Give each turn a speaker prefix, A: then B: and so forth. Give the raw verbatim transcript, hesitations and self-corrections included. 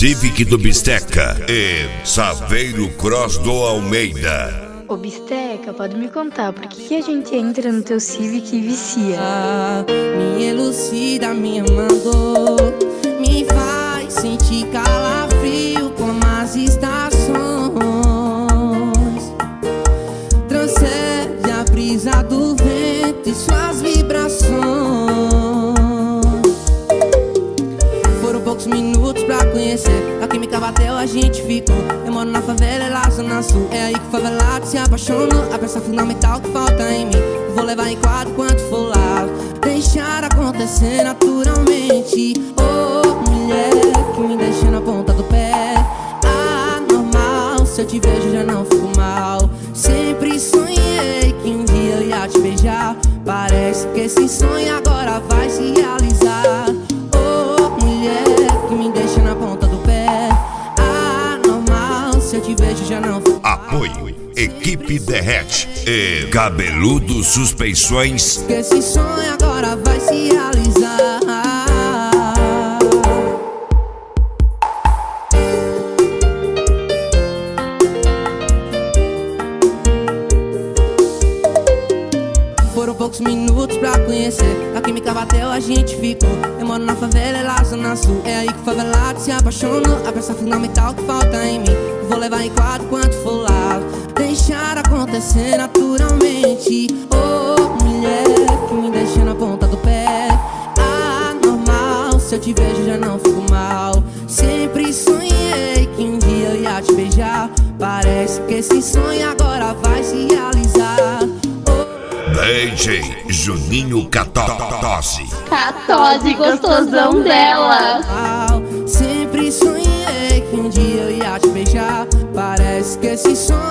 A: Civic do Bisteca e Saveiro Cross do Almeida.
B: Ô Bisteca, pode me contar, por que, que a gente entra no teu Civic e vicia?
C: Ah, me elucida, me mandou, me faz sentir calafrio como as estações, transcende a brisa do vento e suas vibrações. Foram poucos minutos pra conhecer, a química bateu, a gente ficou. Eu moro na favela, lá zona sul, é aí que o favelado se apaixonou. A peça fundamental que falta em mim, eu vou levar em quadro quanto for lá. Deixar acontecer naturalmente. Oh, mulher que me deixa na ponta do pé. Anormal, se eu te vejo já não fico mal. Sempre sonhei que um dia eu ia te beijar. Parece que esse sonho agora vai se realizar. Oh, mulher que me deixa na ponta do pé. Anormal, se eu te vejo já não fico mal.
A: Apoio Equipe Derrete e Cabeludo Suspeições.
C: Que esse sonho agora vai se realizar. Foram poucos minutos pra conhecer, a química bateu, a gente ficou. Eu moro na favela, é lá zona sul, é aí que o favelado se apaixonou. A peça fundamental que falta em mim, eu vou levar em quadro quanto for lá. Deixar acontecer naturalmente. Oh, mulher que me deixa na ponta do pé. Anormal, se eu te vejo já não fico mal. Sempre sonhei que um dia eu ia te beijar. Parece que esse sonho agora vai se realizar.
A: D J Juninho Catose.
D: Catose, gostosão dela.
C: Sempre sonhei que um dia eu ia te beijar. Parece que esse sonho